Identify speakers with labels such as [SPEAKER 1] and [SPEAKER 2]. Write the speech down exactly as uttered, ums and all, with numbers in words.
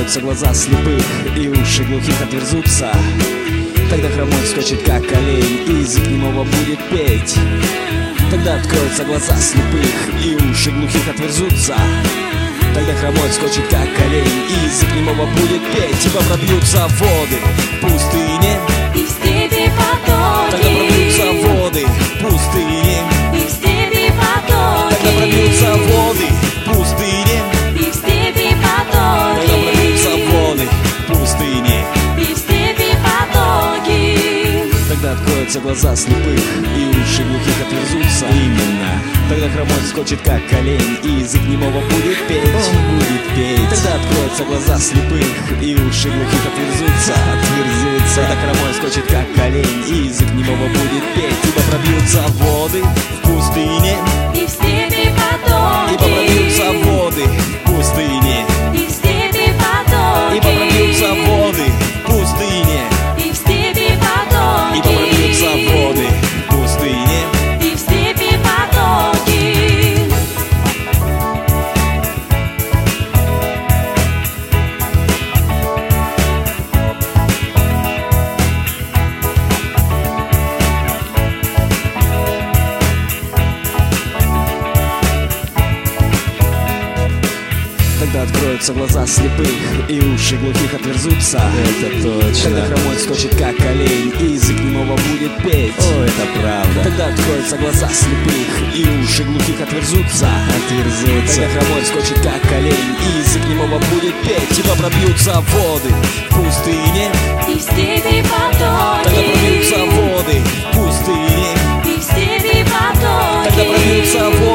[SPEAKER 1] откроются глаза слепых, и уши глухих отверзутся. Тогда хромой вскочит, как олень, и язык немого будет петь. Тогда откроются глаза слепых, и уши глухих отверзутся. Тогда хромой вскочит, как олень, и язык немого будет петь. Ибо пробьются воды в пустыне,
[SPEAKER 2] и в степи потоки.
[SPEAKER 1] тогда пробьются воды в пустыне,
[SPEAKER 2] И в степи потоки.
[SPEAKER 1] тогда пробьются воды в пустыне,
[SPEAKER 2] И в степи
[SPEAKER 1] тогда
[SPEAKER 2] потоки.
[SPEAKER 1] пробьются воды в пустыне.
[SPEAKER 2] И в степи потоки.
[SPEAKER 1] Тогда откроются глаза слепых, и уши глухих отверзутся. Именно. Тогда хромой вскочит, как олень, и язык немого будет петь. Он будет петь. Тогда откроются глаза слепых, и уши глухих отверзутся. Отверзутся. Тогда хромой вскочит, как олень, и язык немого будет петь. Ибо пробьются воды в пустыне,
[SPEAKER 2] И в степи потоки.
[SPEAKER 1] ибо пробьются воды в пустыне,
[SPEAKER 2] И в степи потоки.
[SPEAKER 1] ибо пробьются воды в пустыне,
[SPEAKER 2] И в степи
[SPEAKER 1] ибо
[SPEAKER 2] потоки.
[SPEAKER 1] пробьются воды в пустыне.
[SPEAKER 2] И в степи потоки.
[SPEAKER 1] Тогда откроются глаза слепых, и уши глухих отверзутся. Это точно. Тогда хромой вскочит, как олень, и язык немого будет петь. О, это правда. Тогда откроются глаза слепых, и уши глухих отверзутся. Отверзутся. Тогда хромой вскочит, как олень, и язык немого будет петь. Ибо пробьются воды в пустыне,
[SPEAKER 2] И в степи потоки.
[SPEAKER 1] тогда пробьются воды в пустыне,
[SPEAKER 2] И в степи потоки.
[SPEAKER 1] тогда пробьются воды